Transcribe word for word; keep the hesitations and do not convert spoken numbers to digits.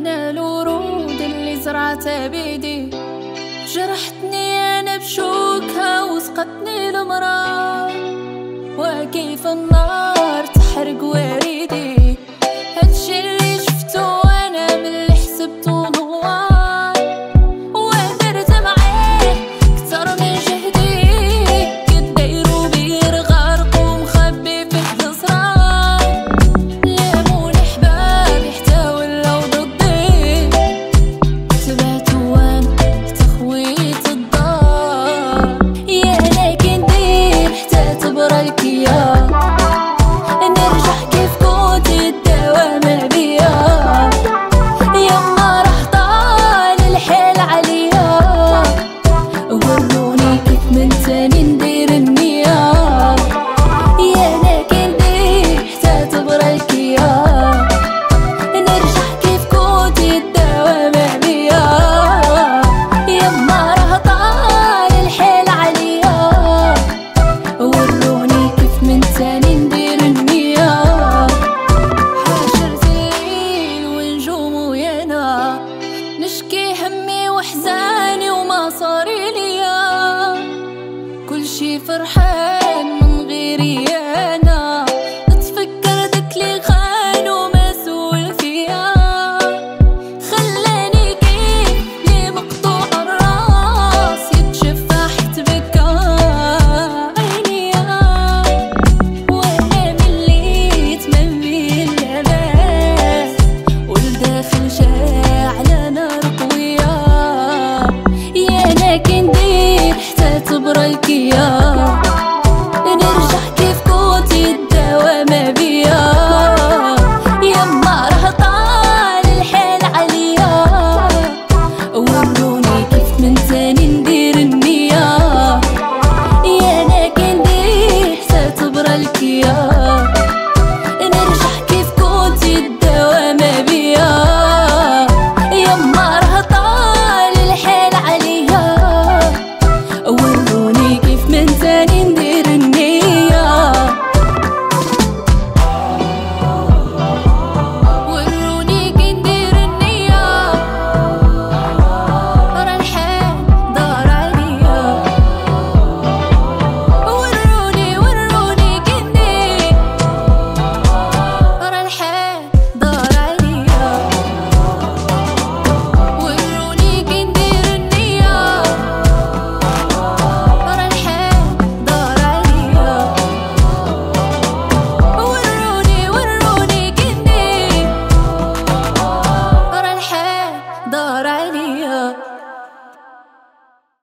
انا الورود اللي زرعتها بيدي، جرحتني انا بشوكها وسقتني المرا، وكيف النار تحرق وريدي. هادشي اللي شفتو انا من اللي حسبتو نوار، ودرت معاه كتر من جهدي، كدايرو بير غارق ومخبي فيه الاسرار. لاموني حبابي حتى ولاو ضدي، تبعتو وانا تخويت الدار. يا انا كندير حتى تبرى الكيا، نرجع كيف كنت الدوام بيا. يما راح طال الحيل عليا، وروني كيف من تاني ندير النية. يا انا كندير حتى تبرى الكيا، نرجع كيف كنت الدوام بيا. يما راح طال الحيل عليا، وروني كيف من تاني ندير النية. حاشرت الليل ونجوم ويانا، نشكي همي وحزاني وما صاري ليا. كل شي فرحان من غيري انا، نتفكر داك لي خان وما سول فيا. خلاني كيف لي مقطوع الراس، يتشفى حيت بكا عينيا. وانا مليت من بين اللباس، والداخل شاعلة نار قوية. يا انا كندير حتى تبرى الكيا، نرجع كيف كنت الدوام بيا. يما راه طال الحيل عليا، وروني كيف من تاني ندير النية. يا انا كندير حتى تبرى الكيا، نرجع كيف كنت الدوام بيا. يما راه طال الحيل عليا، وروني كيف من تاني ندير النية. وروني كي ندير النية، راه الحال دار عليا. وروني وروني كي ندير، راه الحال دار عليا. وروني كي ندير النية، راه الحال دار عليا. وروني وروني كي ندير، راه الحال دار عليا.